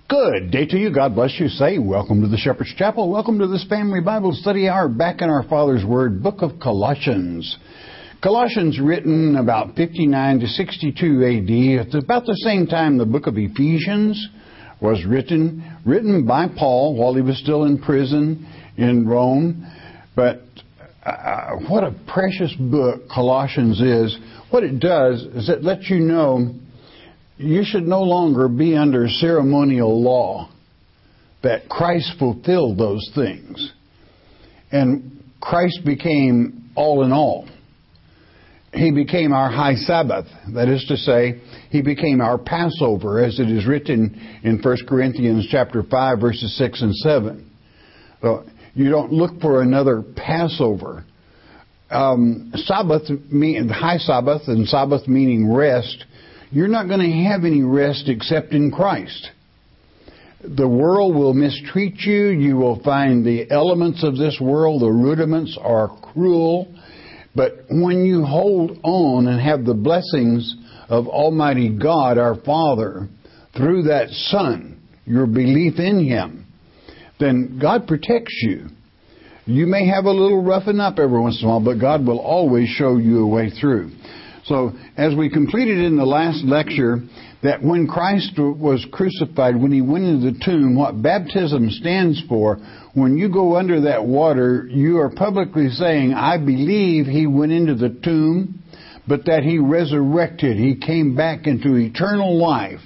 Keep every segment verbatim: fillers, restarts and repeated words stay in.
Good day to you. God bless you. Say, welcome to the Shepherd's Chapel. Welcome to this family Bible study hour back in our Father's Word, book of Colossians. Colossians written about fifty-nine to sixty-two A D. It's about the same time the book of Ephesians was written, written by Paul while he was still in prison in Rome. But uh, what a precious book Colossians is. What it does is it lets you know you should no longer be under ceremonial law, that Christ fulfilled those things. And Christ became all in all. He became our high Sabbath. That is to say, He became our Passover, as it is written in First Corinthians chapter five, verses six and seven. So you don't look for another Passover. Um, Sabbath, mean, high Sabbath, and Sabbath meaning rest. You're not going to have any rest except in Christ. The world will mistreat you. You will find the elements of this world, the rudiments, are cruel. But when you hold on and have the blessings of Almighty God, our Father, through that Son, your belief in Him, then God protects you. You may have a little roughing up every once in a while, but God will always show you a way through. So, as we completed in the last lecture, that when Christ was crucified, when He went into the tomb, what baptism stands for, when you go under that water, you are publicly saying, I believe He went into the tomb, but that He resurrected. He came back into eternal life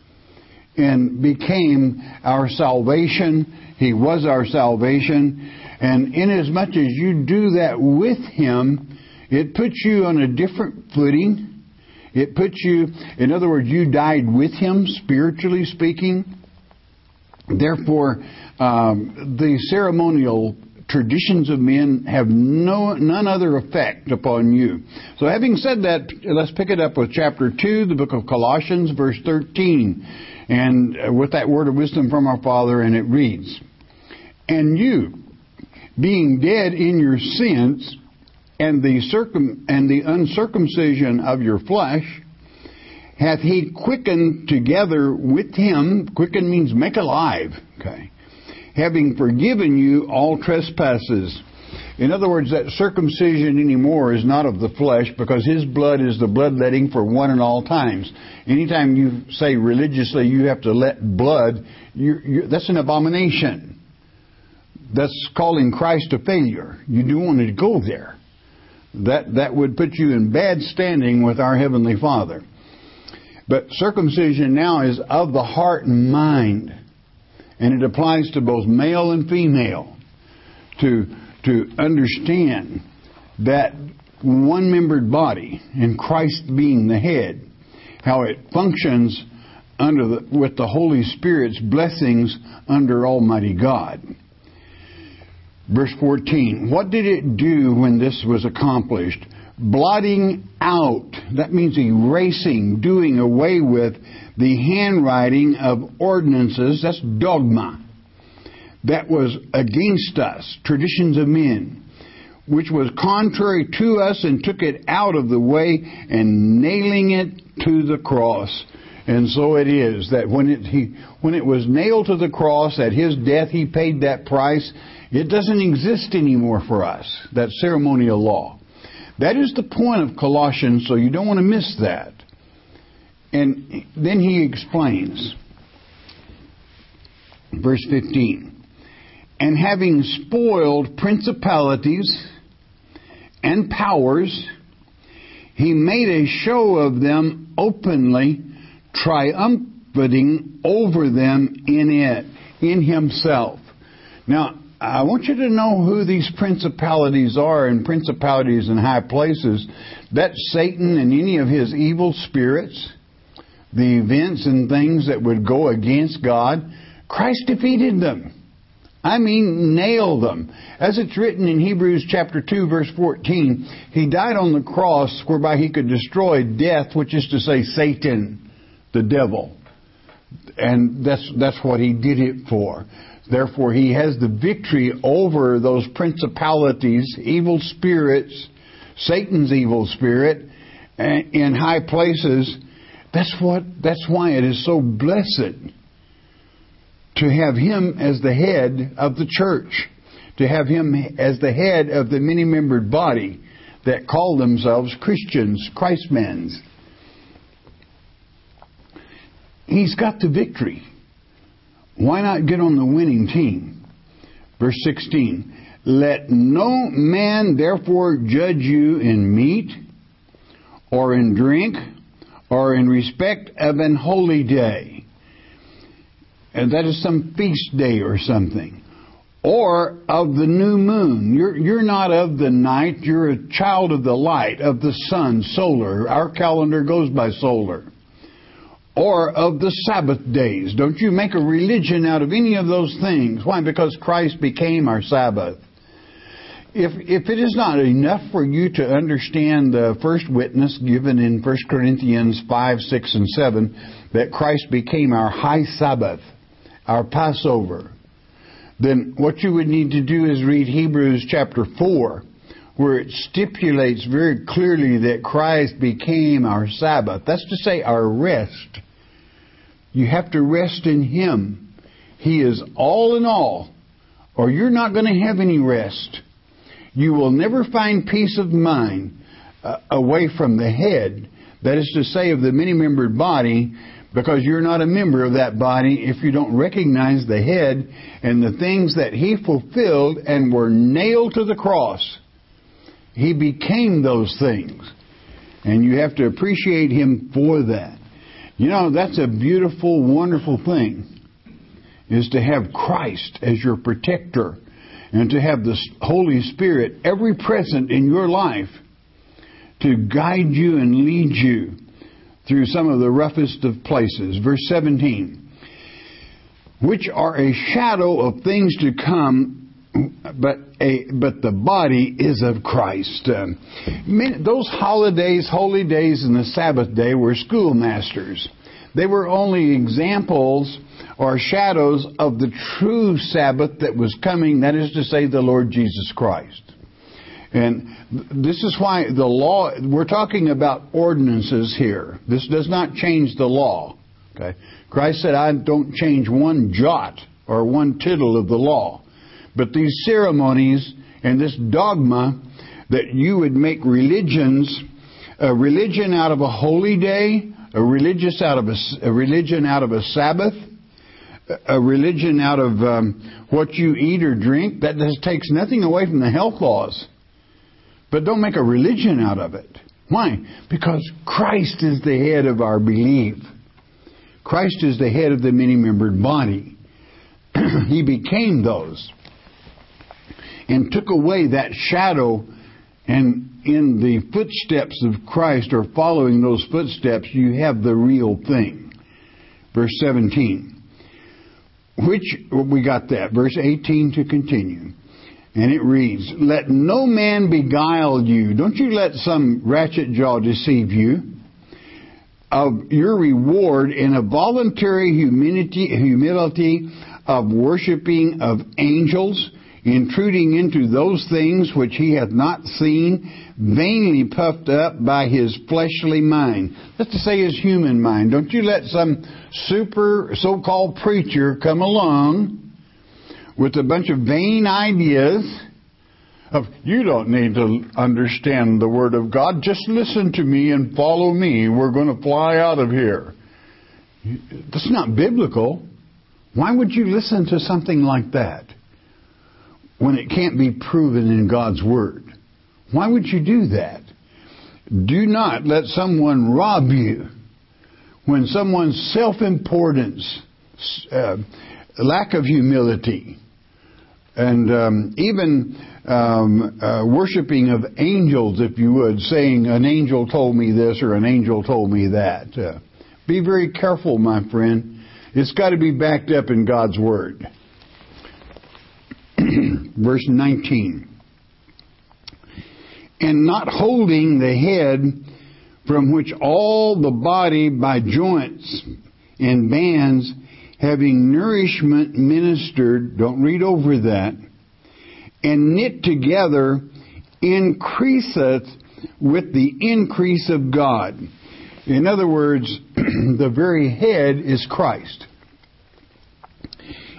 and became our salvation. He was our salvation. And inasmuch as you do that with Him, it puts you on a different footing. It puts you, in other words, you died with Him, spiritually speaking. Therefore, um, the ceremonial traditions of men have no none other effect upon you. So having said that, let's pick it up with chapter two, the book of Colossians, verse thirteen. And with that word of wisdom from our Father, and it reads, And you, being dead in your sins, and the circum and the uncircumcision of your flesh, hath He quickened together with Him. Quicken means make alive. Okay, having forgiven you all trespasses. In other words, that circumcision anymore is not of the flesh, because His blood is the bloodletting for one and all times. Anytime you say religiously you have to let blood, you're, you're, that's an abomination. That's calling Christ a failure. You don't want to go there. That that would put you in bad standing with our Heavenly Father. But circumcision now is of the heart and mind. And it applies to both male and female. To, to understand that one-membered body, and Christ being the head, how it functions under the, with the Holy Spirit's blessings under Almighty God. Verse fourteen, what did it do when this was accomplished? Blotting out, that means erasing, doing away with the handwriting of ordinances, that's dogma, that was against us, traditions of men, which was contrary to us, and took it out of the way, and nailing it to the cross. And so it is that when it he when it was nailed to the cross, at His death He paid that price. It doesn't exist anymore for us, that ceremonial law. That is the point of Colossians, so you don't want to miss that. And then he explains, verse fifteen, and having spoiled principalities and powers, He made a show of them openly, triumphing over them in it, in Himself. Now, I want you to know who these principalities are, and principalities in high places. That's Satan and any of his evil spirits, the events and things that would go against God. Christ defeated them. I mean, nailed them. As it's written in Hebrews chapter two, verse fourteen, He died on the cross whereby He could destroy death, which is to say Satan, the devil. And that's that's what He did it for. Therefore, He has the victory over those principalities, evil spirits, Satan's evil spirit, in high places. That's what. That's why it is so blessed to have Him as the head of the church, to have Him as the head of the many-membered body that call themselves Christians, Christmans. He's got the victory. Why not get on the winning team? Verse sixteen. Let no man therefore judge you in meat, or in drink, or in respect of an holy day. And that is some feast day or something. Or of the new moon. You're, you're not of the night. You're a child of the light, of the sun, solar. Our calendar goes by solar. Or of the Sabbath days. Don't you make a religion out of any of those things. Why? Because Christ became our Sabbath. If if it is not enough for you to understand the first witness given in First Corinthians five, six, and seven, that Christ became our high Sabbath, our Passover, then what you would need to do is read Hebrews chapter four, where it stipulates very clearly that Christ became our Sabbath. That's to say, our rest. You have to rest in Him. He is all in all, or you're not going to have any rest. You will never find peace of mind uh, away from the head, that is to say, of the many-membered body, because you're not a member of that body if you don't recognize the head and the things that He fulfilled and were nailed to the cross. He became those things. And you have to appreciate Him for that. You know, that's a beautiful, wonderful thing, is to have Christ as your protector and to have the Holy Spirit ever present in your life to guide you and lead you through some of the roughest of places. Verse seventeen, which are a shadow of things to come, but a but the body is of Christ. Um, those holidays, holy days, and the Sabbath day were schoolmasters. They were only examples or shadows of the true Sabbath that was coming, that is to say, the Lord Jesus Christ. And this is why the law, we're talking about ordinances here. This does not change the law. Okay? Christ said, I don't change one jot or one tittle of the law. But these ceremonies and this dogma that you would make religions, a religion out of a holy day, a religious out of a, a religion out of a Sabbath, a religion out of um, what you eat or drink, that just takes nothing away from the health laws. But don't make a religion out of it. Why? Because Christ is the head of our belief. Christ is the head of the many-membered body. He became those and took away that shadow, and in the footsteps of Christ, or following those footsteps, you have the real thing. Verse seventeen. Which, we got that. Verse eighteen to continue. And it reads, let no man beguile you. Don't you let some ratchet jaw deceive you of your reward in a voluntary humility, humility of worshiping of angels, intruding into those things which he hath not seen, vainly puffed up by his fleshly mind. That's to say his human mind. Don't you let some super so-called preacher come along with a bunch of vain ideas of, you don't need to understand the Word of God, just listen to me and follow me. We're going to fly out of here. That's not biblical. Why would you listen to something like that when it can't be proven in God's Word? Why would you do that? Do not let someone rob you when someone's self-importance, uh, lack of humility, and um, even um, uh, worshiping of angels, if you would, saying an angel told me this or an angel told me that. Uh, be very careful, my friend. It's got to be backed up in God's Word. Verse nineteen. And not holding the head, from which all the body by joints and bands, having nourishment ministered, don't read over that, and knit together, increaseth with the increase of God. In other words, the very head is Christ.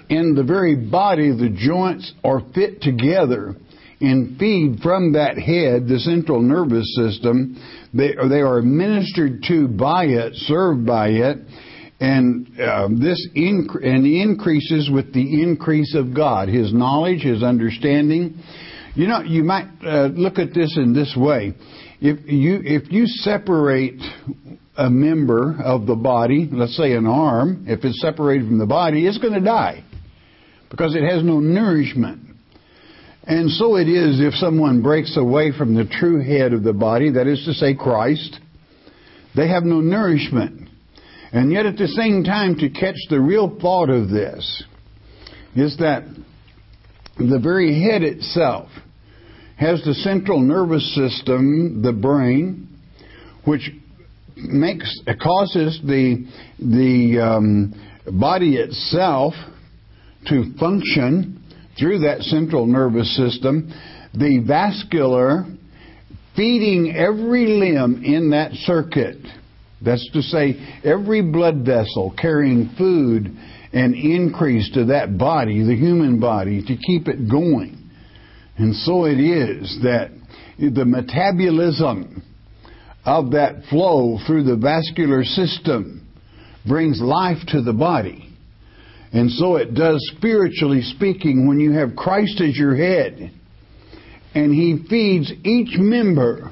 in the very body, the joints are fit together and feed from that head, the central nervous system. They, they are ministered to by it, served by it, and uh, this inc- and increases with the increase of God, His knowledge, His understanding. You know, you might uh, look at this in this way. If you if you separate a member of the body, let's say an arm, if it's separated from the body, it's going to die because it has no nourishment. And so it is if someone breaks away from the true head of the body, that is to say Christ, they have no nourishment. And yet at the same time, to catch the real thought of this is that the very head itself has the central nervous system, the brain, which makes causes the the um, body itself to function through that central nervous system, the vascular feeding every limb in that circuit. That's to say, every blood vessel carrying food and increase to that body, the human body, to keep it going. And so it is that the metabolism of that flow through the vascular system brings life to the body. And so it does spiritually speaking when you have Christ as your head and He feeds each member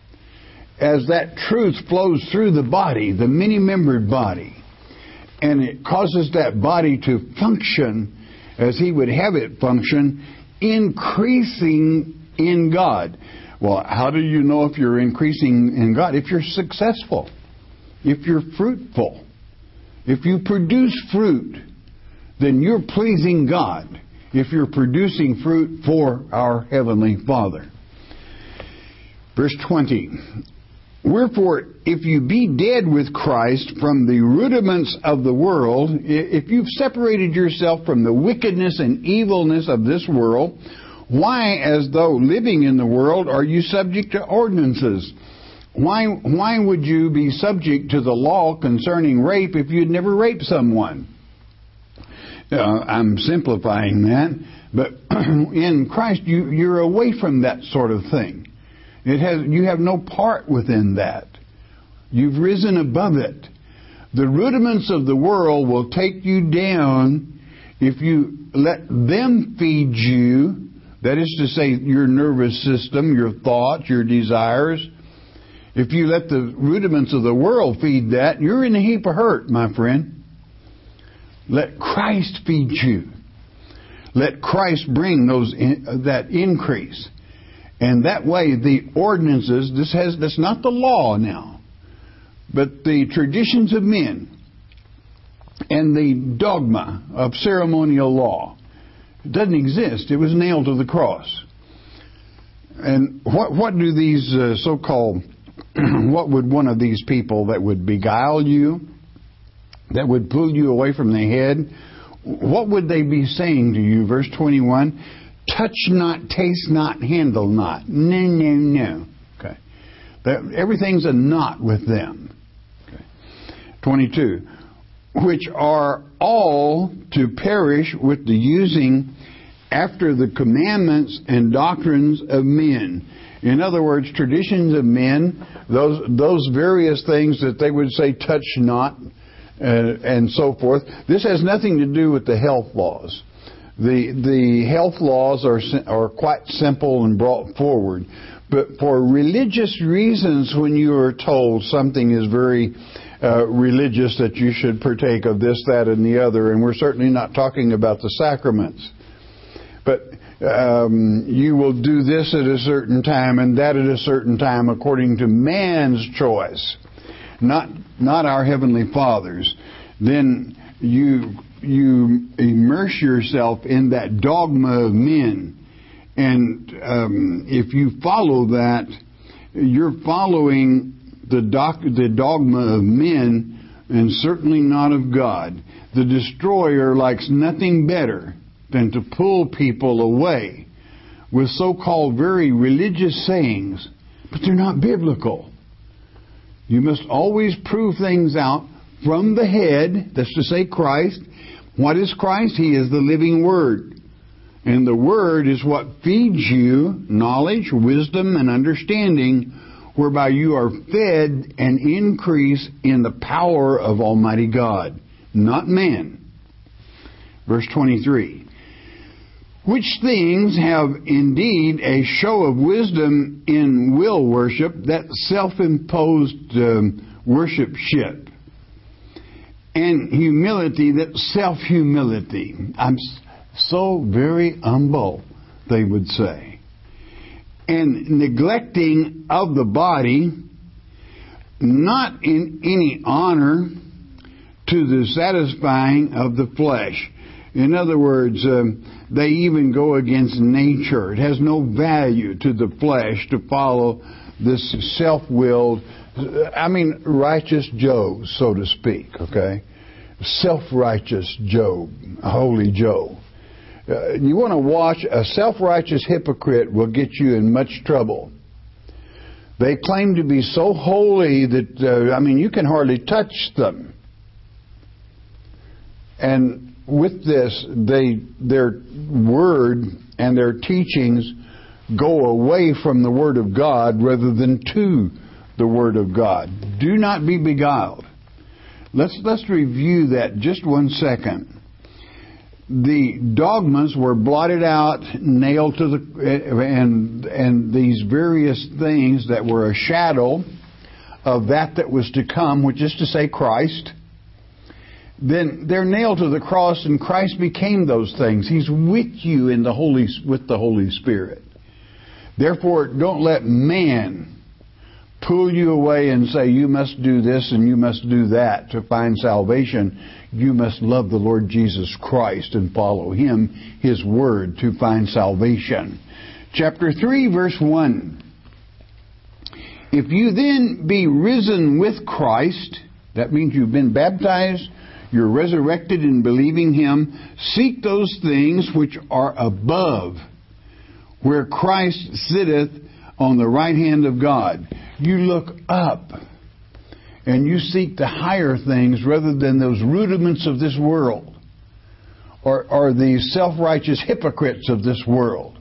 as that truth flows through the body, the many-membered body, and it causes that body to function as He would have it function, increasing in God. Well, how do you know if you're increasing in God? If you're successful, if you're fruitful, if you produce fruit, then you're pleasing God if you're producing fruit for our Heavenly Father. Verse twenty. Wherefore, if you be dead with Christ from the rudiments of the world, if you've separated yourself from the wickedness and evilness of this world, why, as though living in the world, are you subject to ordinances? Why, why would you be subject to the law concerning rape if you'd never raped someone? Uh, I'm simplifying that, but in Christ you, you're away from that sort of thing. It has you have no part within that. You've risen above it. The rudiments of the world will take you down if you let them feed you. That is to say, your nervous system, your thoughts, your desires. If you let the rudiments of the world feed that, you're in a heap of hurt, my friend. Let Christ feed you. Let Christ bring those in, that increase. And that way the ordinances, this has that's not the law now, but the traditions of men and the dogma of ceremonial law, it doesn't exist. It was nailed to the cross. And what what do these uh, so-called, what would one of these people that would beguile you, that would pull you away from the head, what would they be saying to you? Verse twenty-one, touch not, taste not, handle not. No, no, no. Okay. That, everything's a not with them. Okay. twenty-two, which are all to perish with the using after the commandments and doctrines of men. In other words, traditions of men, those those various things that they would say, touch not, uh, and so forth. This has nothing to do with the health laws. The the health laws are are quite simple and brought forward. But for religious reasons, when you are told something is very uh, religious, that you should partake of this, that, and the other, and we're certainly not talking about the sacraments. But um, you will do this at a certain time and that at a certain time according to man's choice, not not our Heavenly Father's. Then you you immerse yourself in that dogma of men. And um, if you follow that, you're following the, doc- the dogma of men and certainly not of God. The destroyer likes nothing better than to pull people away with so-called very religious sayings, but they're not biblical. You must always prove things out from the head, that's to say Christ, What is Christ? He is the living Word. And the Word is what feeds you knowledge, wisdom, and understanding, whereby you are fed and increase in the power of Almighty God, not man. Verse twenty-three. Which things have indeed a show of wisdom in will worship, that self-imposed um, worshipship, and humility, that self-humility. I'm so very humble, they would say. And neglecting of the body, not in any honor to the satisfying of the flesh. In other words, um, they even go against nature. It has no value to the flesh to follow this self-willed, I mean, righteous Job, so to speak, okay? Self-righteous Job, holy Job. Uh, you want to watch, a self-righteous hypocrite will get you in much trouble. They claim to be so holy that, uh, I mean, you can hardly touch them. And with this, they their word and their teachings go away from the Word of God rather than to the Word of God. Do not be beguiled. Let's let's review that just one second. The dogmas were blotted out, nailed to the and and these various things that were a shadow of that that was to come, which is to say Christ. Then they're nailed to the cross, and Christ became those things. He's with you in the Holy with the Holy Spirit. Therefore, don't let man pull you away and say you must do this and you must do that to find salvation. You must love the Lord Jesus Christ and follow Him, His Word, to find salvation. Chapter three, verse one. If you then be risen with Christ, that means you've been baptized, you're resurrected in believing Him, seek those things which are above, where Christ sitteth on the right hand of God. You look up and you seek the higher things rather than those rudiments of this world or, or the self-righteous hypocrites of this world.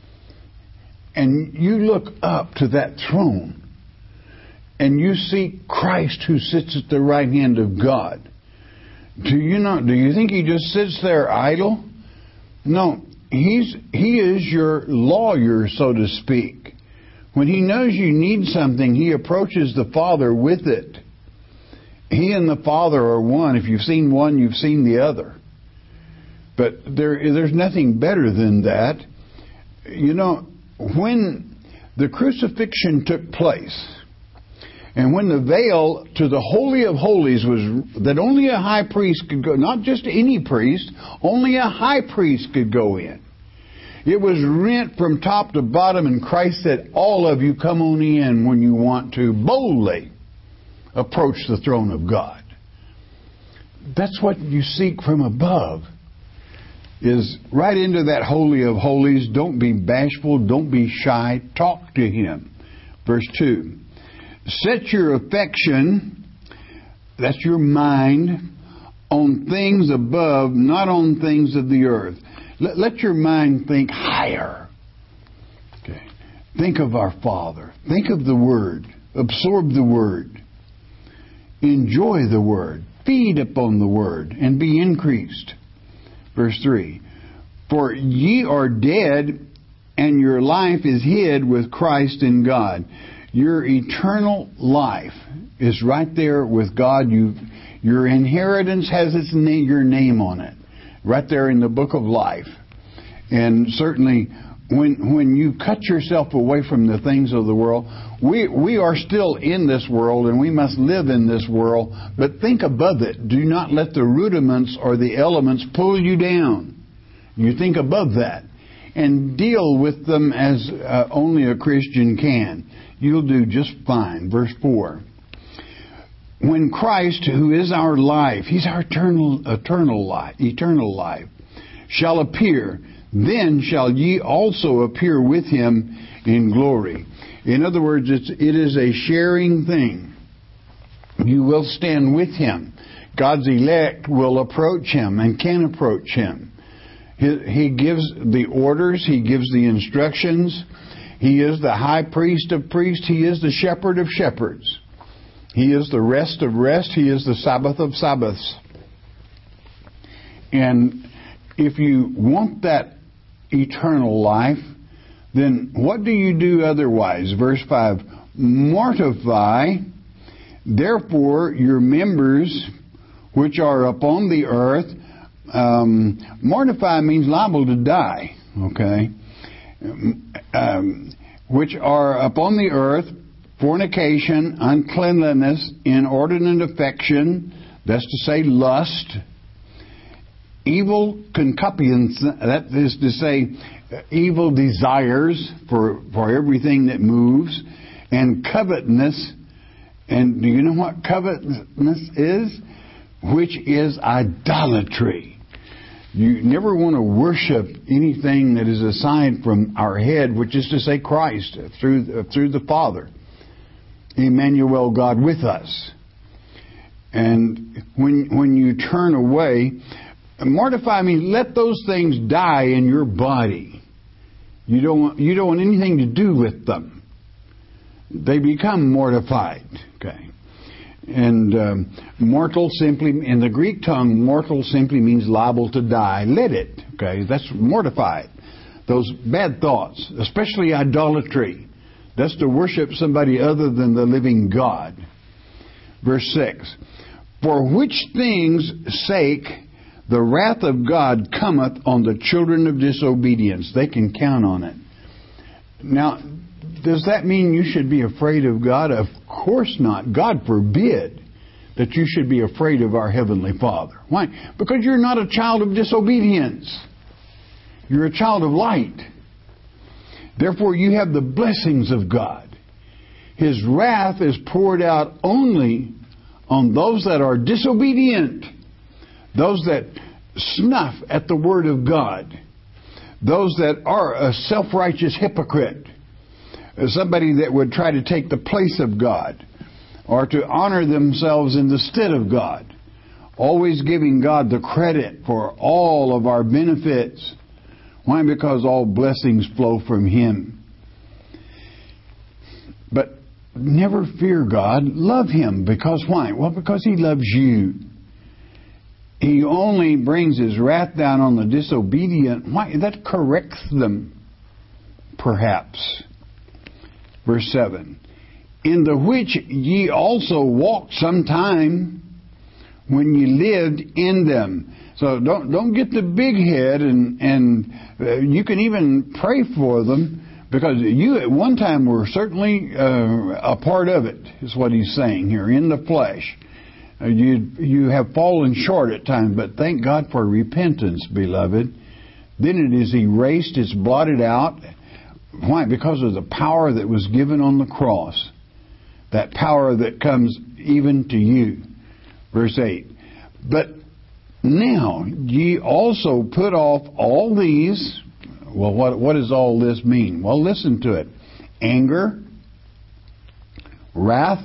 And you look up to that throne and you seek Christ who sits at the right hand of God. Do you not? Do you think He just sits there idle? No, He's He is your lawyer, so to speak. When He knows you need something, He approaches the Father with it. He and the Father are one. If you've seen one, you've seen the other. But there, there's nothing better than that. You know, when the crucifixion took place, and when the veil to the Holy of Holies was, that only a high priest could go, not just any priest, only a high priest could go in. It was rent from top to bottom, and Christ said, all of you come on in when you want to boldly approach the throne of God. That's what you seek from above, is right into that Holy of Holies. Don't be bashful, don't be shy, talk to Him. Verse two. Set your affection, that's your mind, on things above, not on things of the earth. Let, let your mind think higher. Okay. Think of our Father. Think of the Word. Absorb the Word. Enjoy the Word. Feed upon the Word and be increased. Verse three. For ye are dead, and your life is hid with Christ in God. Your eternal life is right there with God. You, your inheritance has its name, your name on it, right there in the book of life. And certainly, when when you cut yourself away from the things of the world, we we are still in this world, and we must live in this world. But think above it. Do not let the rudiments or the elements pull you down. You think above that and deal with them as uh, only a Christian can. You'll do just fine. Verse four. When Christ, who is our life, He's our eternal, eternal life, eternal life, shall appear, then shall ye also appear with Him in glory. In other words, it's, it is a sharing thing. You will stand with Him. God's elect will approach Him and can approach Him. He, he gives the orders. He gives the instructions. He is the high priest of priests. He is the shepherd of shepherds. He is the rest of rest. He is the Sabbath of Sabbaths. And if you want that eternal life, then what do you do otherwise? Verse five, mortify, therefore, your members which are upon the earth. Um, mortify means liable to die, okay? Um, which are upon the earth, fornication, uncleanliness, inordinate affection, that's to say lust, evil concupiscence, that is to say evil desires for, for everything that moves, and covetousness. And do you know what covetousness is? Which is idolatry. You never want to worship anything that is aside from our head, which is to say Christ, through, through the Father. Emmanuel, God with us. And when when you turn away, mortify means let those things die in your body. You don't want, you don't want anything to do with them. They become mortified. Okay. And um, mortal simply, in the Greek tongue, mortal simply means liable to die. Let it. Okay. That's mortified. Those bad thoughts, especially idolatry. That's to worship somebody other than the living God. Verse six. For which things' sake the wrath of God cometh on the children of disobedience. They can count on it. Now, does that mean you should be afraid of God? Of course not. God forbid that you should be afraid of our Heavenly Father. Why? Because you're not a child of disobedience. You're a child of light. Therefore, you have the blessings of God. His wrath is poured out only on those that are disobedient, those that snuff at the Word of God, those that are a self-righteous hypocrite, somebody that would try to take the place of God or to honor themselves in the stead of God, always giving God the credit for all of our benefits. Why? Because all blessings flow from Him. But never fear God. Love Him. Because why? Well, because He loves you. He only brings His wrath down on the disobedient. Why? That corrects them, perhaps. Verse seven. In the which ye also walked sometime when ye lived in them. So don't don't get the big head, and and uh, you can even pray for them, because you at one time were certainly uh, a part of it, is what he's saying here, in the flesh. Uh, you you have fallen short at times, but thank God for repentance, beloved. Then it is erased, it's blotted out. Why? Because of the power that was given on the cross. That power that comes even to you. Verse eight. But now ye also put off all these. Well, what, what does all this mean? Well, listen to it. Anger, wrath,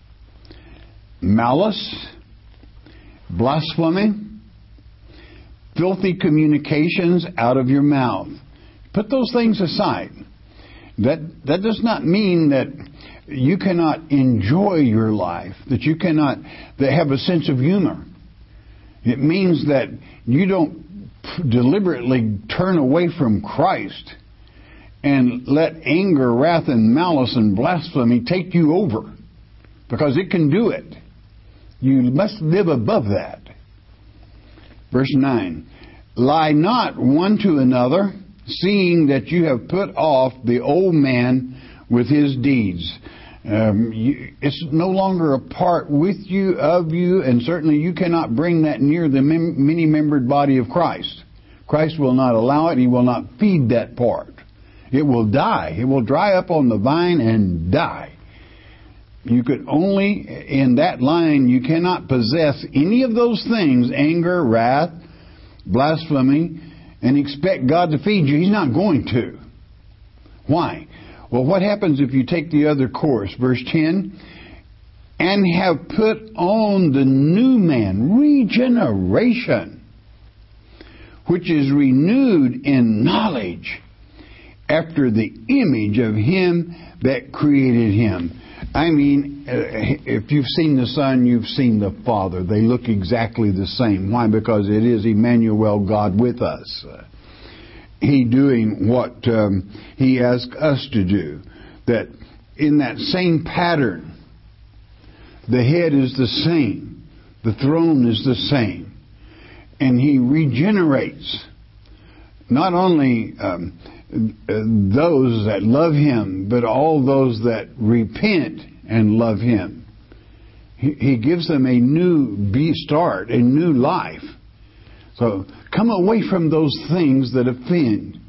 malice, blasphemy, filthy communications out of your mouth. Put those things aside. That that does not mean that you cannot enjoy your life, that you cannot that have a sense of humor. It means that you don't deliberately turn away from Christ and let anger, wrath, and malice and blasphemy take you over, because it can do it. You must live above that. Verse nine. Lie not one to another, seeing that you have put off the old man with his deeds. Um, you, it's no longer a part with you, of you, and certainly you cannot bring that near the mem- many-membered body of Christ. Christ will not allow it. He will not feed that part. It will die. It will dry up on the vine and die. You could only, in that line, you cannot possess any of those things, anger, wrath, blasphemy, and expect God to feed you. He's not going to. Why? Well, what happens if you take the other course? Verse ten, and have put on the new man, regeneration, which is renewed in knowledge after the image of Him that created him. I mean, if you've seen the Son, you've seen the Father. They look exactly the same. Why? Because it is Emmanuel, God with us. He doing what um, He asked us to do. That in that same pattern, the head is the same. The throne is the same. And He regenerates not only um, those that love Him, but all those that repent and love Him. He, he gives them a new start, a new life. So come away from those things that offend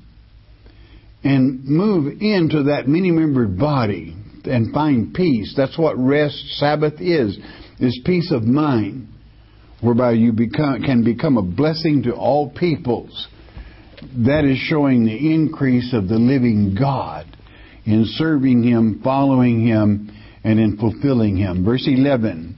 and move into that many-membered body and find peace. That's what rest, Sabbath is, is peace of mind, whereby you become, can become a blessing to all peoples. That is showing the increase of the living God in serving Him, following Him, and in fulfilling Him. Verse eleven.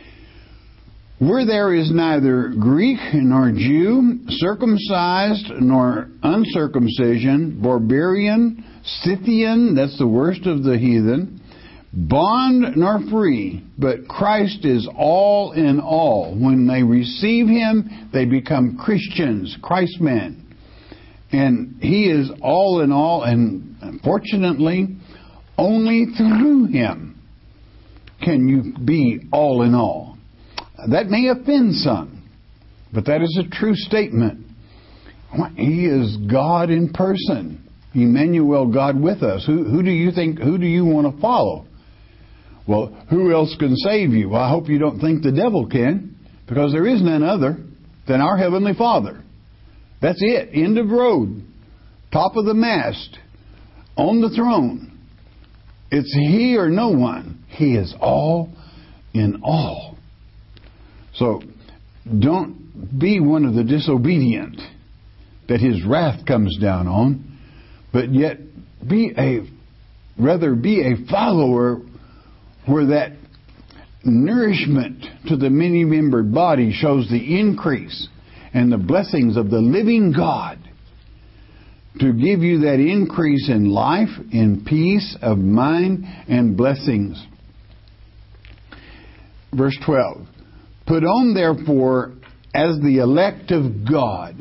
Where there is neither Greek nor Jew, circumcised nor uncircumcision, barbarian, Scythian, that's the worst of the heathen, bond nor free, but Christ is all in all. When they receive Him, they become Christians, Christmen. And He is all in all, and unfortunately, only through Him can you be all in all. That may offend some, but that is a true statement. He is God in person. Emmanuel, God with us. Who, who do you think, who do you want to follow? Well, who else can save you? Well, I hope you don't think the devil can, because there is none other than our Heavenly Father. That's it. End of road. Top of the mast. On the throne. It's He or no one. He is all in all. So, don't be one of the disobedient that His wrath comes down on, but yet be a, rather be a follower where that nourishment to the many-membered body shows the increase and the blessings of the living God to give you that increase in life, in peace of mind, and blessings. Verse twelve. Put on, therefore, as the elect of God,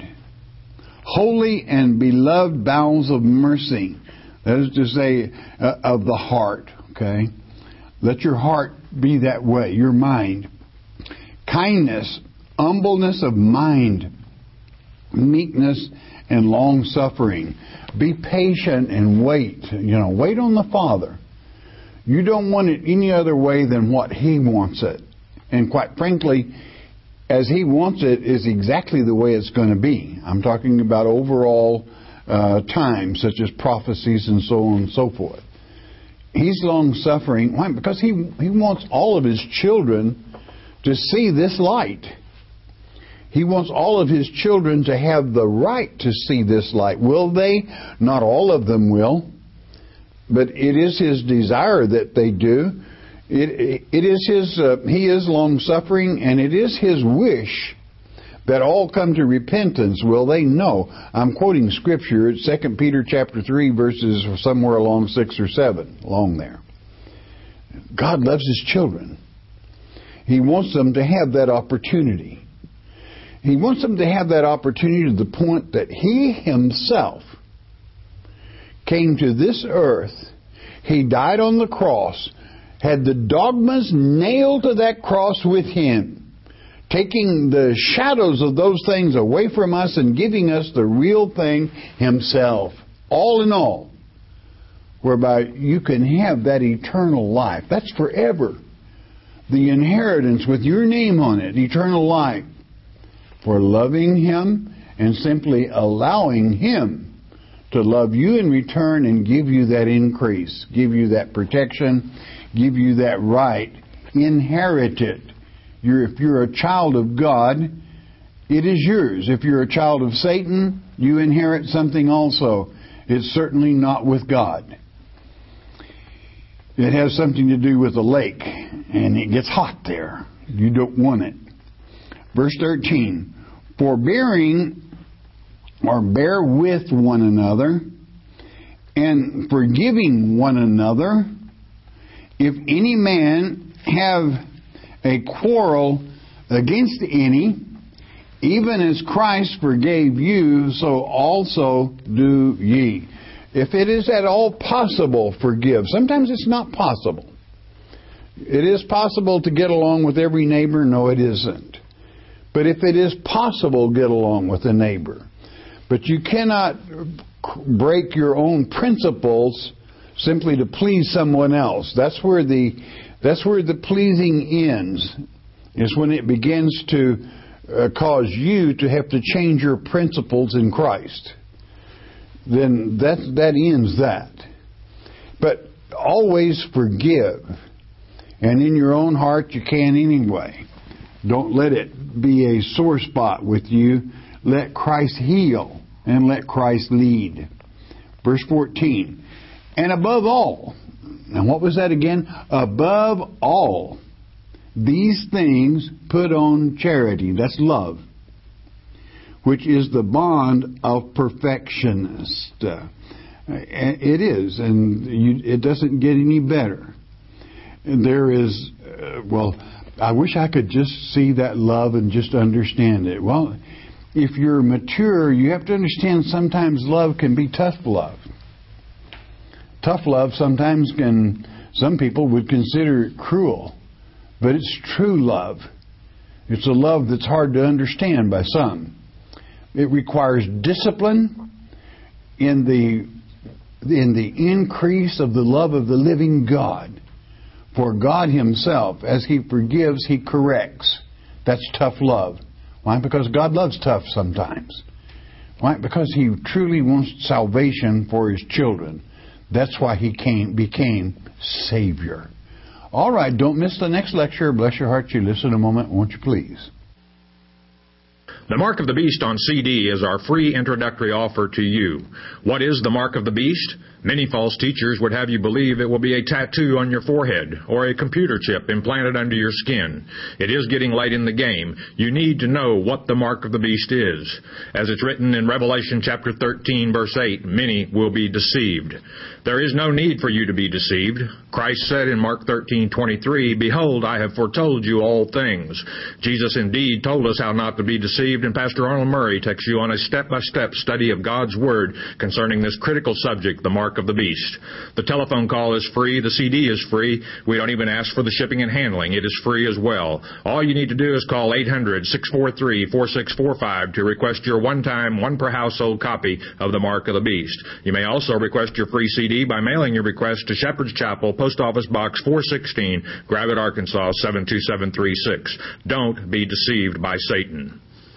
holy and beloved bowels of mercy. That is to say, uh, of the heart. Okay? Let your heart be that way, your mind. Kindness, humbleness of mind, meekness, and long suffering. Be patient and wait. You know, wait on the Father. You don't want it any other way than what He wants it. And quite frankly, as He wants it is exactly the way it's going to be. I'm talking about overall uh, time, such as prophecies and so on and so forth. He's long-suffering. Why? Because he, he wants all of His children to see this light. He wants all of His children to have the right to see this light. Will they? Not all of them will. But it is His desire that they do. It, it is His, uh, He is long-suffering, and it is His wish that all come to repentance. Will they? No. I'm quoting Scripture. It's Second Peter chapter three, verses somewhere along six or seven, along there. God loves His children. He wants them to have that opportunity. He wants them to have that opportunity to the point that He Himself came to this earth. He died on the cross, had the dogmas nailed to that cross with Him, taking the shadows of those things away from us and giving us the real thing Himself, all in all, whereby you can have that eternal life. That's forever. The inheritance with your name on it, eternal life, for loving Him and simply allowing Him to love you in return and give you that increase, give you that protection, give you that right, inherit it. You're, if you're a child of God, it is yours. If you're a child of Satan, you inherit something also. It's certainly not with God. It has something to do with a lake, and it gets hot there. You don't want it. Verse thirteen, forbearing or bear with one another, and forgiving one another, if any man have a quarrel against any, even as Christ forgave you, so also do ye. If it is at all possible, forgive. Sometimes it's not possible. It is possible to get along with every neighbor. No, it isn't. But if it is possible, get along with a neighbor. But you cannot break your own principles simply to please someone else. That's where the that's where the pleasing ends, is when it begins to uh, cause you to have to change your principles in Christ. Then that that ends that. But always forgive. And in your own heart you can anyway. Don't let it be a sore spot with you. Let Christ heal and let Christ lead. Verse fourteen. And above all, now what was that again? Above all these things put on charity. That's love, which is the bond of perfectionist. Uh, it is, and you, it doesn't get any better. And there is, uh, well, I wish I could just see that love and just understand it. Well, if you're mature, you have to understand sometimes love can be tough love. Tough love sometimes can, some people would consider it cruel, but it's true love. It's a love that's hard to understand by some. It requires discipline in the in the increase of the love of the living God. For God Himself, as He forgives, He corrects. That's tough love. Why? Because God loves tough sometimes. Why? Because He truly wants salvation for His children. That's why He came, became Savior. All right, don't miss the next lecture. Bless your heart. You listen a moment, won't you please? The Mark of the Beast on C D is our free introductory offer to you. What is the Mark of the Beast? Many false teachers would have you believe it will be a tattoo on your forehead or a computer chip implanted under your skin. It is getting late in the game. You need to know what the Mark of the Beast is. As it's written in Revelation chapter thirteen, verse eight, many will be deceived. There is no need for you to be deceived. Christ said in Mark thirteen twenty-three, behold, I have foretold you all things. Jesus indeed told us how not to be deceived, and Pastor Arnold Murray takes you on a step-by-step study of God's Word concerning this critical subject, the Mark of the Beast. The telephone call is free. The C D is free. We don't even ask for the shipping and handling. It is free as well. All you need to do is call eight hundred, six four three, four six four five to request your one-time, one-per-household copy of the Mark of the Beast. You may also request your free C D by mailing your request to Shepherd's Chapel, Post Office Box four sixteen, Gravette, Arkansas seven two seven three six. Don't be deceived by Satan.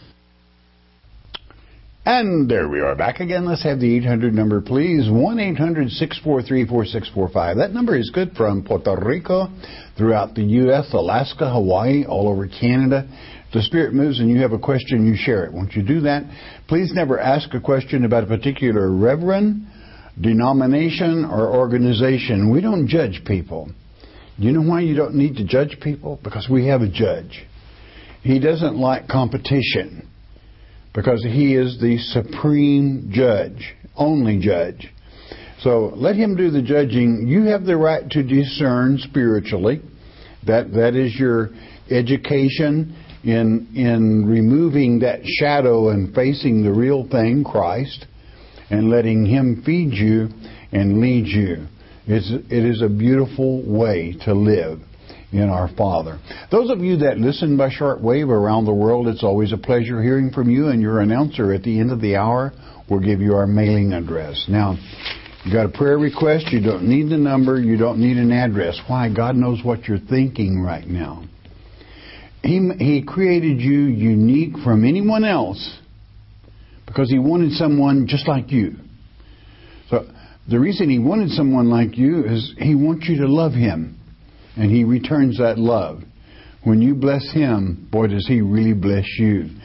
And there we are back again. Let's have the eight hundred number, please. one eight hundred, six four three, four six four five. That number is good from Puerto Rico, throughout the U S, Alaska, Hawaii, all over Canada. If the Spirit moves and you have a question, you share it. Won't you do that? Please never ask a question about a particular reverend, denomination, or organization. We don't judge people. Do you know why you don't need to judge people? Because we have a judge. He doesn't like competition, because He is the supreme judge, only judge. So let Him do the judging. You have the right to discern spiritually. That that is your education in in removing that shadow and facing the real thing, Christ, and letting Him feed you and lead you. It's, it is a beautiful way to live in our Father. Those of you that listen by shortwave around the world, it's always a pleasure hearing from you, and your announcer at the end of the hour will give you our mailing address. Now, you got a prayer request, you don't need the number, you don't need an address. Why? God knows what you're thinking right now. He, he created you unique from anyone else because He wanted someone just like you. So the reason He wanted someone like you is He wants you to love Him. And He returns that love. When you bless Him, boy, does He really bless you.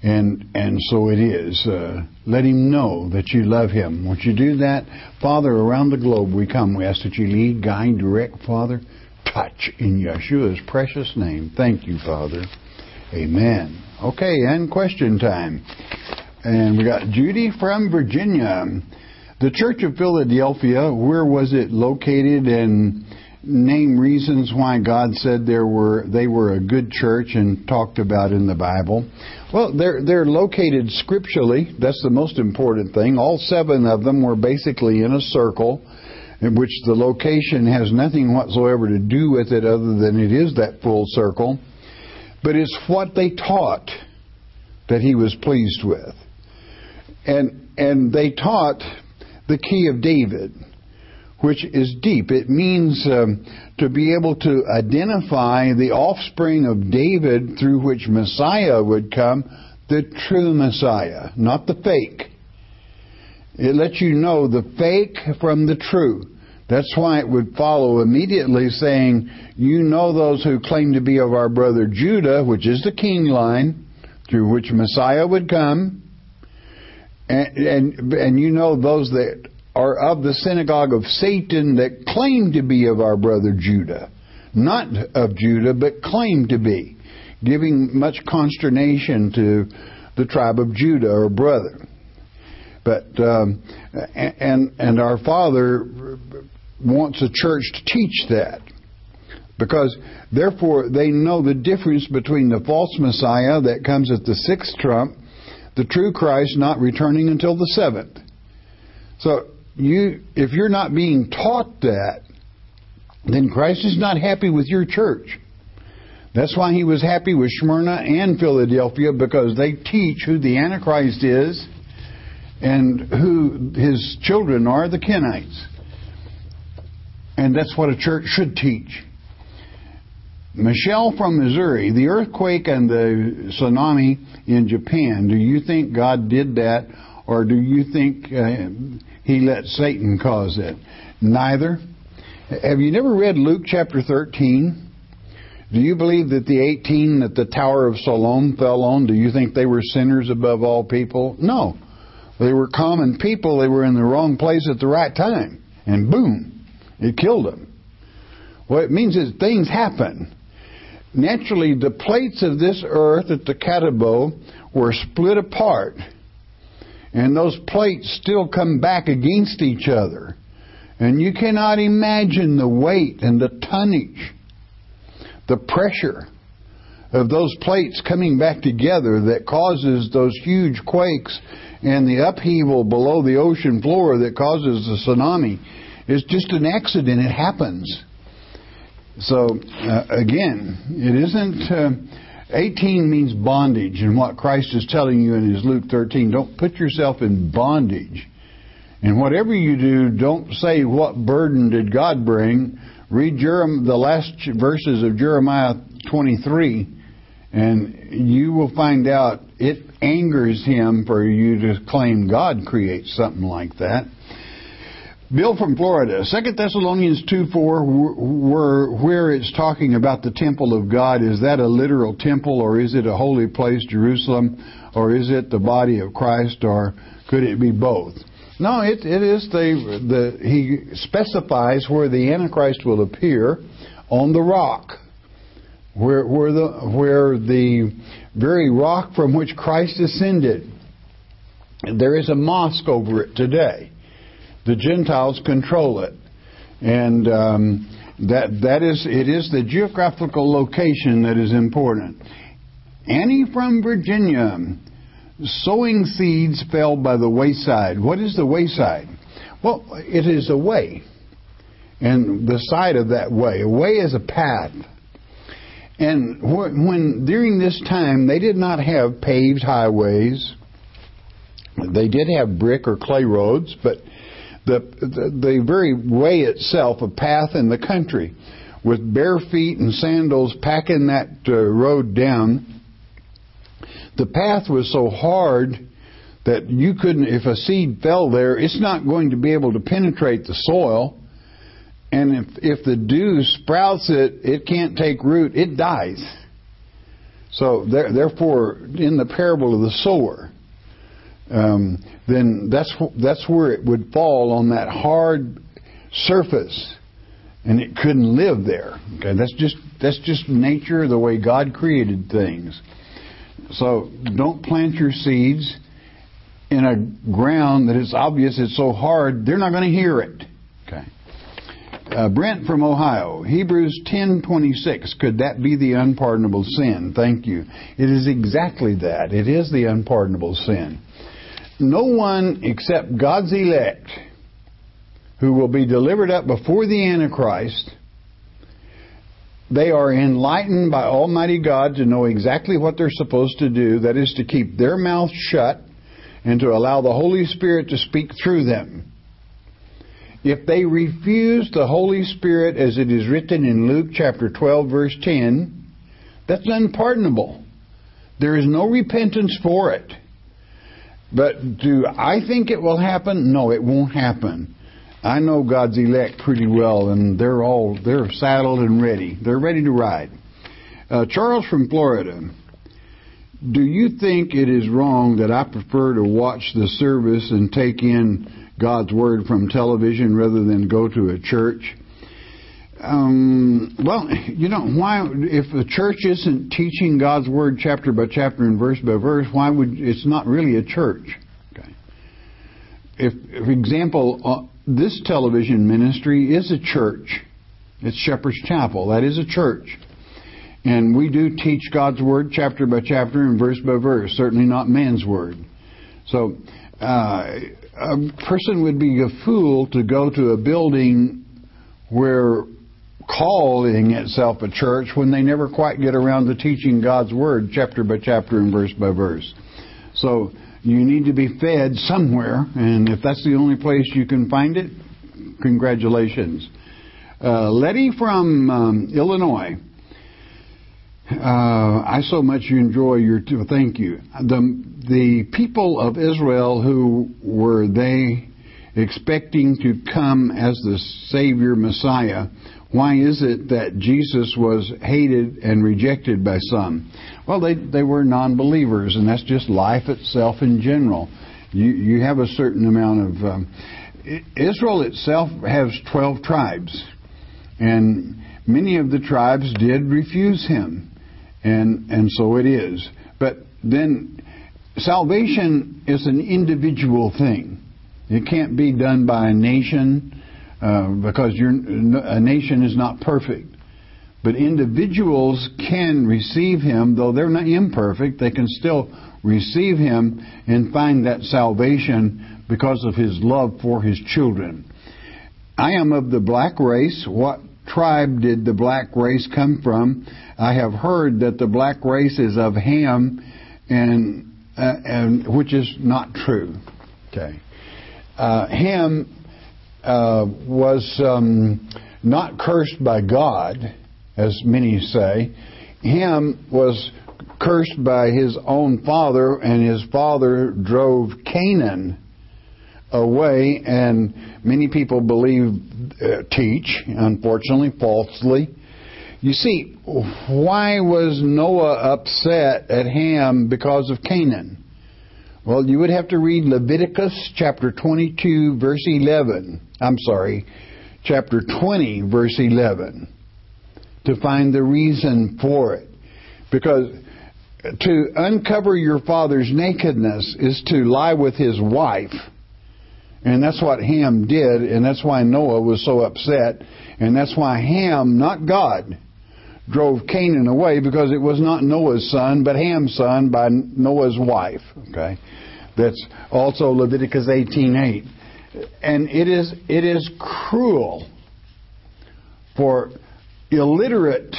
And and so it is. Uh, let him know that you love him. Once you do that, Father, around the globe we come. We ask that you lead, guide, direct, Father. Touch in Yeshua's precious name. Thank you, Father. Amen. Okay, and question time. And we got Judy from Virginia. The Church of Philadelphia, where was it located, and name reasons why God said there were they were a good church and talked about in the Bible. Well, they're they're located scripturally. That's the most important thing. All seven of them were basically in a circle, in which the location has nothing whatsoever to do with it other than it is that full circle. But it's what they taught that he was pleased with. And and they taught the key of David, which is deep. It means um, to be able to identify the offspring of David through which Messiah would come, the true Messiah, not the fake. It lets you know the fake from the true. That's why it would follow immediately saying, you know those who claim to be of our brother Judah, which is the king line, through which Messiah would come. And, and, and you know those that are of the synagogue of Satan that claim to be of our brother Judah. Not of Judah, but claim to be. Giving much consternation to the tribe of Judah, or brother. But um, and and our Father wants a church to teach that, because therefore they know the difference between the false Messiah that comes at the sixth trump, the true Christ not returning until the seventh. So you, if you're not being taught that, then Christ is not happy with your church. That's why he was happy with Smyrna and Philadelphia, because they teach who the Antichrist is and who his children are, the Kenites. And that's what a church should teach. Michelle from Missouri, the earthquake and the tsunami in Japan, do you think God did that, or do you think uh, he let Satan cause it? Neither. Have you never read Luke chapter thirteen? Do you believe that the eighteen that the Tower of Siloam fell on, do you think they were sinners above all people? No. They were common people. They were in the wrong place at the right time. And boom, it killed them. What it means is things happen. Naturally, the plates of this earth at the Catabo were split apart. And those plates still come back against each other. And you cannot imagine the weight and the tonnage, the pressure of those plates coming back together that causes those huge quakes, and the upheaval below the ocean floor that causes the tsunami. It's just an accident. It happens. So, uh, again, it isn't... Uh, eighteen means bondage, and what Christ is telling you in his Luke thirteen, don't put yourself in bondage. And whatever you do, don't say, what burden did God bring? Read Jerem- the last verses of Jeremiah twenty-three, and you will find out it angers him for you to claim God creates something like that. Bill from Florida, Second Thessalonians two four, where, where it's talking about the temple of God, is that a literal temple, or is it a holy place, Jerusalem, or is it the body of Christ, or could it be both? No, it, it is the, the, he specifies where the Antichrist will appear, on the rock, where, where the, where the very rock from which Christ ascended. There is a mosque over it today. The Gentiles control it, and um, that that is it is the geographical location that is important. Annie from Virginia, sowing seeds fell by the wayside. What is the wayside? Well, it is a way, and the side of that way. A way is a path. And wh- when during this time they did not have paved highways, they did have brick or clay roads, but The, the the very way itself, a path in the country, with bare feet and sandals packing that uh, road down. The path was so hard that you couldn't, if a seed fell there, it's not going to be able to penetrate the soil. And if, if the dew sprouts it, it can't take root, it dies. So there, therefore, in the parable of the sower, um, then that's that's where it would fall on that hard surface, and it couldn't live there. Okay, that's just that's just nature, the way God created things. So don't plant your seeds in a ground that it's obvious it's so hard they're not going to hear it. Okay. Uh, Brent from Ohio, Hebrews ten twenty-six. Could that be the unpardonable sin? Thank you. It is exactly that. It is the unpardonable sin. No one except God's elect, who will be delivered up before the Antichrist, they are enlightened by Almighty God to know exactly what they're supposed to do. That is to keep their mouth shut and to allow the Holy Spirit to speak through them. If they refuse the Holy Spirit, as it is written in Luke chapter twelve, verse ten, that's unpardonable. There is no repentance for it. But do I think it will happen? No, it won't happen. I know God's elect pretty well, and they're all they're saddled and ready. They're ready to ride. Uh, Charles from Florida, do you think it is wrong that I prefer to watch the service and take in God's Word from television rather than go to a church? Um, well, you know, why, if the church isn't teaching God's Word chapter by chapter and verse by verse, why would, it's not really a church. Okay. If, for example, uh, this television ministry is a church. It's Shepherd's Chapel. That is a church. And we do teach God's Word chapter by chapter and verse by verse, certainly not man's Word. So, uh, a person would be a fool to go to a building where calling itself a church when they never quite get around to teaching God's Word chapter by chapter and verse by verse. So you need to be fed somewhere, and if that's the only place you can find it, congratulations. Uh, Letty from um, Illinois. Uh, I so much enjoy your... T- thank you. The, the people of Israel, who were they expecting to come as the Savior Messiah, why is it that Jesus was hated and rejected by some? Well, they they were non-believers, and that's just life itself in general. You you have a certain amount of... Um, Israel itself has twelve tribes, and many of the tribes did refuse him, and and so it is. But then salvation is an individual thing. It can't be done by a nation, uh, because you're, a nation is not perfect. But individuals can receive him, though they're not imperfect. They can still receive him and find that salvation because of his love for his children. I am of the black race. What tribe did the black race come from? I have heard that the black race is of Ham, and uh, and which is not true. Okay. Uh, Ham uh, was um, not cursed by God, as many say. Ham was cursed by his own father, and his father drove Canaan away, and many people believe, uh, teach, unfortunately, falsely. You see, why was Noah upset at Ham because of Canaan? Well, you would have to read Leviticus chapter twenty-two, verse eleven. I'm sorry, chapter twenty, verse eleven, to find the reason for it. Because to uncover your father's nakedness is to lie with his wife. And that's what Ham did, and that's why Noah was so upset. And that's why Ham, not God, drove Canaan away, because it was not Noah's son, but Ham's son by Noah's wife. Okay, that's also Leviticus eighteen eight. And it is it is cruel for illiterate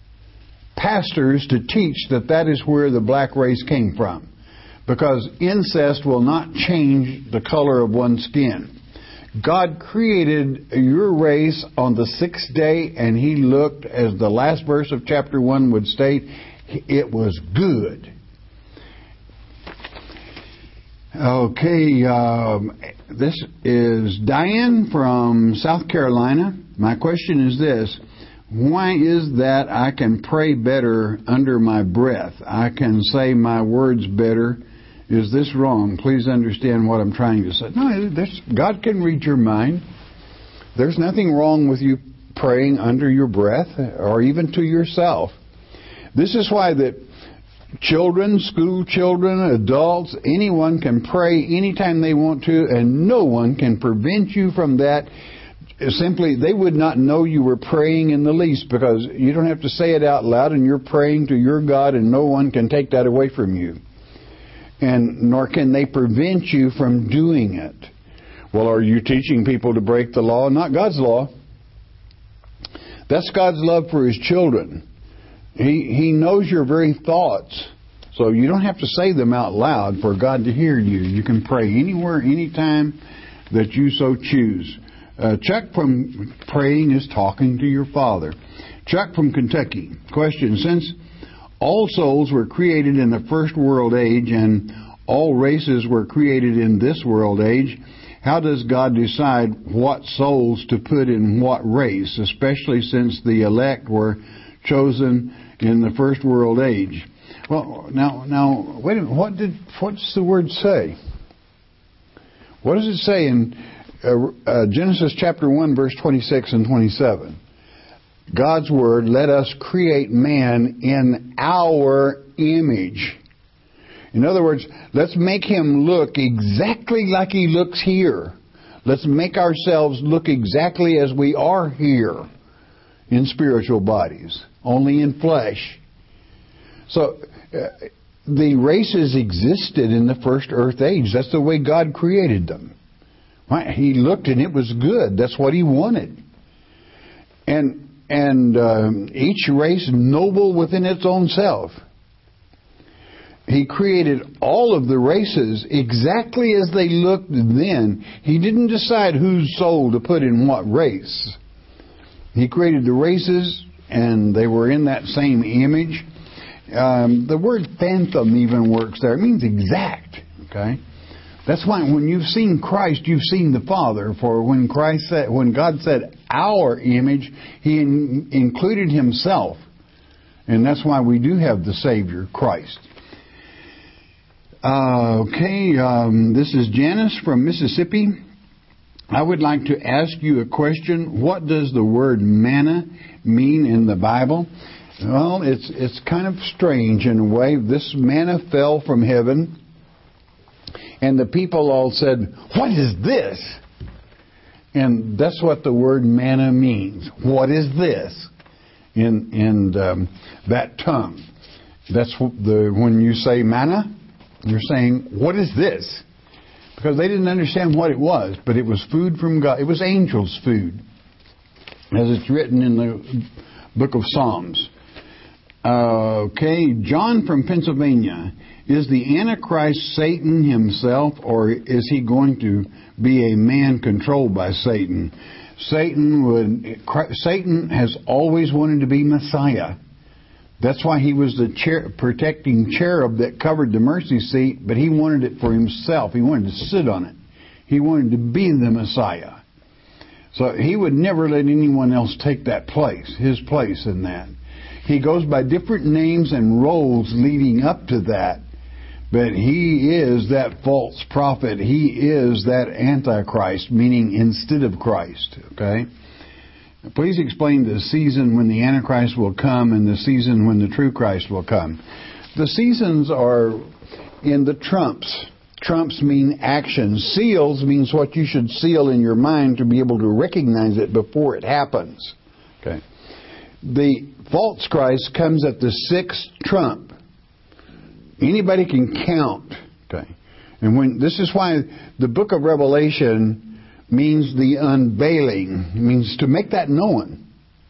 pastors to teach that that is where the black race came from, because incest will not change the color of one's skin. God created your race on the sixth day, and He looked, as the last verse of chapter one would state, it was good. Okay, um, this is Diane from South Carolina. My question is this: Why is that I can pray better under my breath? I can say my words better. Is this wrong? Please understand what I'm trying to say. No, this, God can read your mind. There's nothing wrong with you praying under your breath or even to yourself. This is why that children, school children, adults, anyone can pray anytime they want to, and no one can prevent you from that. Simply, they would not know you were praying in the least, because you don't have to say it out loud, and you're praying to your God, and no one can take that away from you. And nor can they prevent you from doing it. Well, are you teaching people to break the law? Not God's law. That's God's love for His children. He He knows your very thoughts. So you don't have to say them out loud for God to hear you. You can pray anywhere, anytime that you so choose. Uh, Chuck from praying is talking to your Father. Chuck from Kentucky. Question: since all souls were created in the first world age and all races were created in this world age, how does God decide what souls to put in what race, especially since the elect were chosen in the first world age? Well, now, now, wait a minute. What did what's the word say? What does it say in uh, uh, Genesis chapter one, verse twenty-six and twenty-seven? God's word, let us create man in our image. In other words, let's make him look exactly like he looks here. Let's make ourselves look exactly as we are here in spiritual bodies, only in flesh. So, uh, the races existed in the first earth age. That's the way God created them. Right? He looked and it was good. That's what He wanted. And and um, each race noble within its own self. He created all of the races exactly as they looked then. He didn't decide whose soul to put in what race. He created the races, and they were in that same image. Um, the word phantom even works there. It means exact. Okay, that's why when you've seen Christ, you've seen the Father. For when Christ said, when God said our image, He in, included Himself, and that's why we do have the Savior, Christ. Uh, okay, um, this is Janice from Mississippi. I would like to ask you a question. What does the word manna mean in the Bible? Well, it's it's kind of strange in a way. This manna fell from heaven, and the people all said, "What is this?" And that's what the word manna means. What is this? In in um, that tongue. That's the when you say manna, you're saying, "What is this?" Because they didn't understand what it was, but it was food from God. It was angels' food, as it's written in the book of Psalms. Uh, okay, John from Pennsylvania. Is the Antichrist Satan himself, or is he going to be a man controlled by Satan? Satan would. Satan has always wanted to be Messiah. That's why he was the cher- protecting cherub that covered the mercy seat, but he wanted it for himself. He wanted to sit on it. He wanted to be the Messiah. So he would never let anyone else take that place, his place in that. He goes by different names and roles leading up to that, but he is that false prophet. He is that Antichrist, meaning instead of Christ. Okay? Please explain the season when the Antichrist will come and the season when the true Christ will come. The seasons are in the trumps. Trumps mean action. Seals means what you should seal in your mind to be able to recognize it before it happens. Okay. The false Christ comes at the sixth trump. Anybody can count. Okay. And when this is why the book of Revelation means the unveiling. It means to make that known.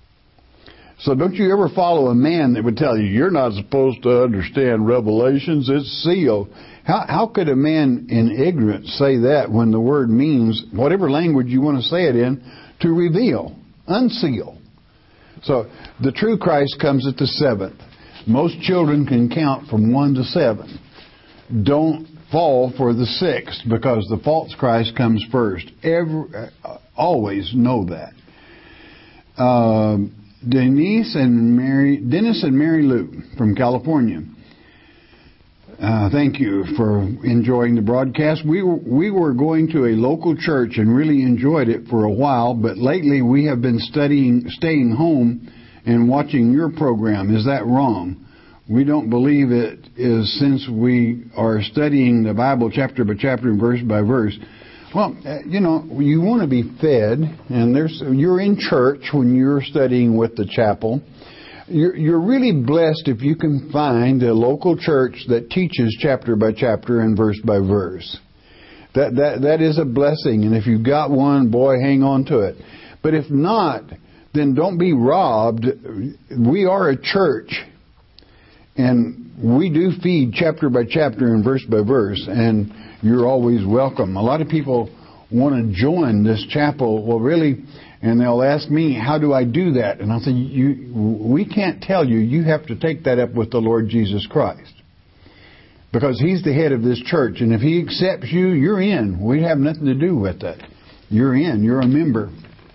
So don't you ever follow a man that would tell you, you're not supposed to understand Revelations, it's sealed. How, how could a man in ignorance say that when the word means, whatever language you want to say it in, to reveal, unseal? So the true Christ comes at the seventh. Most children can count from one to seven. Don't fall for the sixth, because the false Christ comes first. Every, uh, always know that. Um, Denise and Mary, Dennis and Mary Lou from California. Uh, thank you for enjoying the broadcast. We were, we were going to a local church and really enjoyed it for a while, but lately we have been studying, staying home and watching your program. Is that wrong? We don't believe it is, since we are studying the Bible chapter by chapter and verse by verse. Well, uh, you know, you want to be fed, and there's you're in church when you're studying with the chapel. You're, you're really blessed if you can find a local church that teaches chapter by chapter and verse by verse. That that that is a blessing, and if you've got one, boy, hang on to it. But if not, then don't be robbed. We are a church, and we do feed chapter by chapter and verse by verse, and you're always welcome. A lot of people want to join this chapel. Well, really, and they'll ask me, how do I do that? And I'll say, you, we can't tell you. You have to take that up with the Lord Jesus Christ, because He's the head of this church. And if He accepts you, you're in. We have nothing to do with that. You're in. You're a member.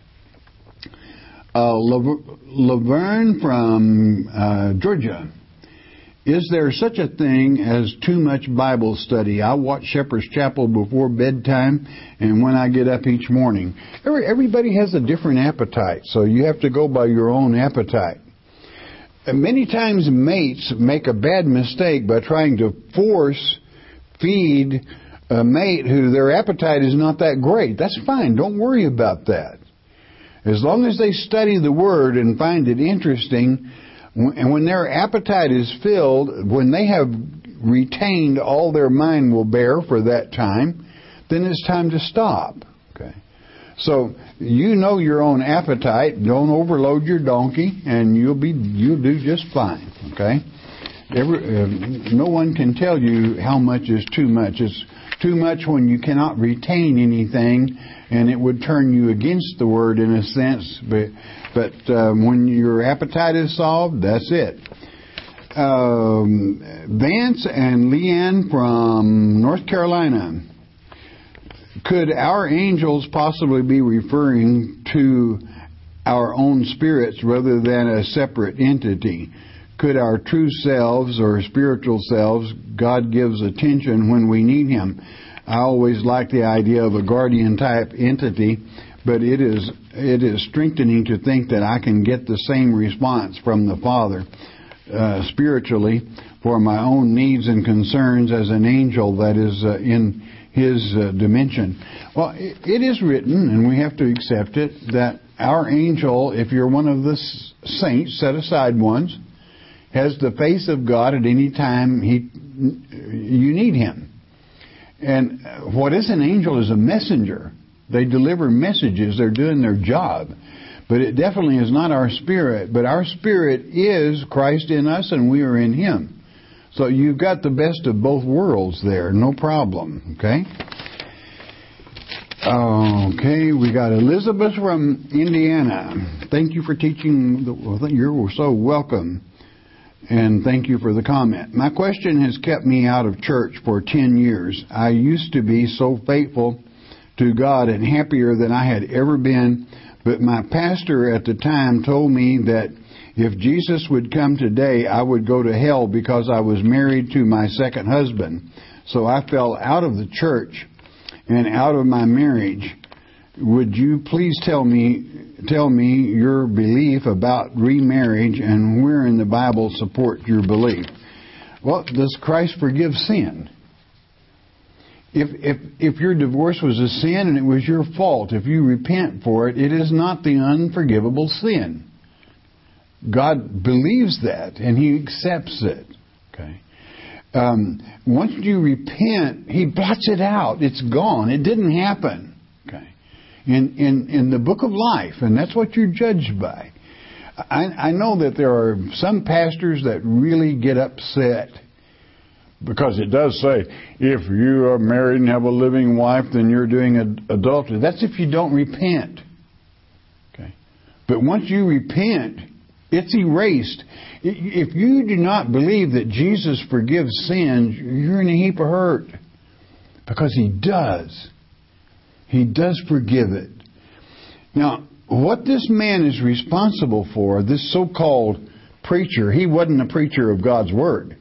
Uh, Laverne from uh, Georgia. Is there such a thing as too much Bible study? I watch Shepherd's Chapel before bedtime and when I get up each morning. Every, everybody has a different appetite, so you have to go by your own appetite. And many times mates make a bad mistake by trying to force feed a mate who their appetite is not that great. That's fine. Don't worry about that. As long as they study the Word and find it interesting, and when their appetite is filled, when they have retained all their mind will bear for that time, then it's time to stop. Okay. So you know your own appetite. Don't overload your donkey, and you'll be you'll do just fine. Okay. Every, uh, no one can tell you how much is too much. It's too much when you cannot retain anything, and it would turn you against the Word in a sense. But But um, when your appetite is solved, that's it. Um, Vance and Leanne from North Carolina. Could our angels possibly be referring to our own spirits rather than a separate entity? Could our true selves or spiritual selves, God gives attention when we need Him? I always like the idea of a guardian type entity, but it is it is strengthening to think that I can get the same response from the Father uh, spiritually for my own needs and concerns as an angel that is uh, in His uh, dimension. Well, it, it is written, and we have to accept it, that our angel, if you're one of the saints, set aside ones, has the face of God at any time he you need Him. And what is an angel is a messenger. They deliver messages. They're doing their job. But it definitely is not our spirit. But our spirit is Christ in us, and we are in Him. So you've got the best of both worlds there. No problem. Okay? Okay, we got Elizabeth from Indiana. Thank you for teaching. The, you're so welcome. And thank you for the comment. My question has kept me out of church for ten years. I used to be so faithful to God and happier than I had ever been, but my pastor at the time told me that if Jesus would come today, I would go to hell because I was married to my second husband. So I fell out of the church and out of my marriage. Would you please tell me tell me your belief about remarriage and where in the Bible support your belief? Well, does Christ forgive sin? If if if your divorce was a sin and it was your fault, if you repent for it, it is not the unforgivable sin. God believes that and He accepts it. Okay. Um, once you repent, He blots it out. It's gone. It didn't happen. Okay. In, in, in the book of life, and that's what you're judged by. I, I know that there are some pastors that really get upset because it does say, if you are married and have a living wife, then you're doing ad- adultery. That's if you don't repent. Okay. But once you repent, it's erased. If you do not believe that Jesus forgives sins, you're in a heap of hurt. Because He does. He does forgive it. Now, what this man is responsible for, this so-called preacher, he wasn't a preacher of God's Word.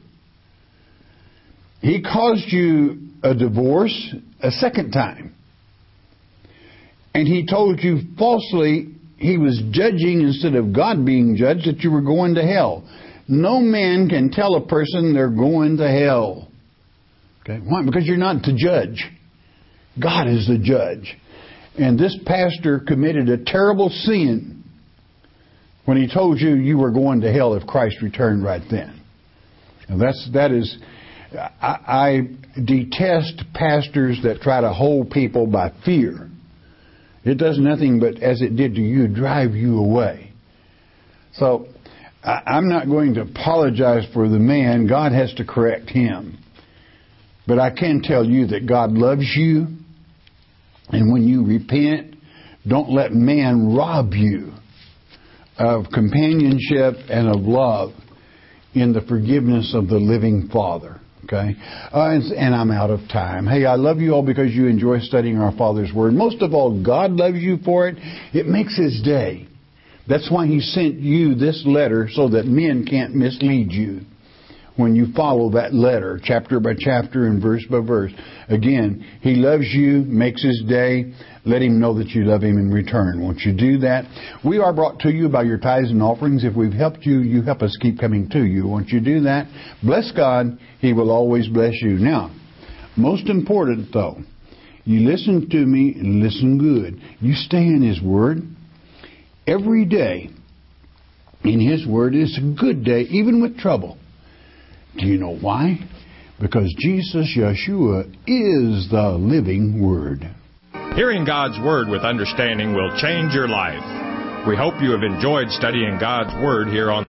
He caused you a divorce a second time. And he told you falsely he was judging instead of God being judged, that you were going to hell. No man can tell a person they're going to hell. Okay? Why? Because you're not the judge. God is the judge. And this pastor committed a terrible sin when he told you you were going to hell if Christ returned right then. And that's, that is, I, I detest pastors that try to hold people by fear. It does nothing but, as it did to you, drive you away. So, I, I'm not going to apologize for the man. God has to correct him. But I can tell you that God loves you. And when you repent, don't let man rob you of companionship and of love in the forgiveness of the living Father. Okay? Uh, and, and I'm out of time. Hey, I love you all because you enjoy studying our Father's Word. Most of all, God loves you for it. It makes His day. That's why He sent you this letter, so that men can't mislead you when you follow that letter, chapter by chapter and verse by verse. Again, He loves you, makes His day. Let Him know that you love Him in return. Won't you do that? We are brought to you by your tithes and offerings. If we've helped you, you help us keep coming to you. Won't you do that? Bless God. He will always bless you. Now, most important though, you listen to me and listen good. You stay in His Word. Every day in His Word is a good day, even with trouble. Do you know why? Because Jesus, Yeshua, is the living Word. Hearing God's Word with understanding will change your life. We hope you have enjoyed studying God's Word here on